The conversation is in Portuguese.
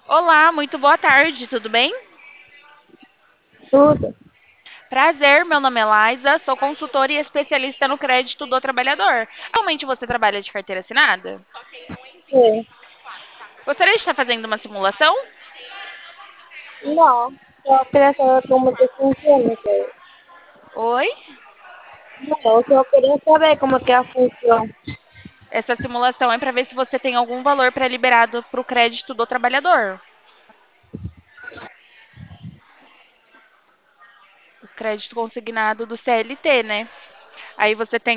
Olá, muito boa tarde, tudo bem? Tudo. Prazer, meu nome é Laisa, sou consultora e especialista no crédito do trabalhador. Atualmente você trabalha de carteira assinada? Sim. Gostaria de estar fazendo uma simulação? Não, só queria saber como que funciona isso aí. Oi? Não, eu só queria saber como que é a função. Essa simulação é para ver se você tem algum valor pré-liberado para o crédito do trabalhador. O crédito consignado do CLT, né? Aí você tem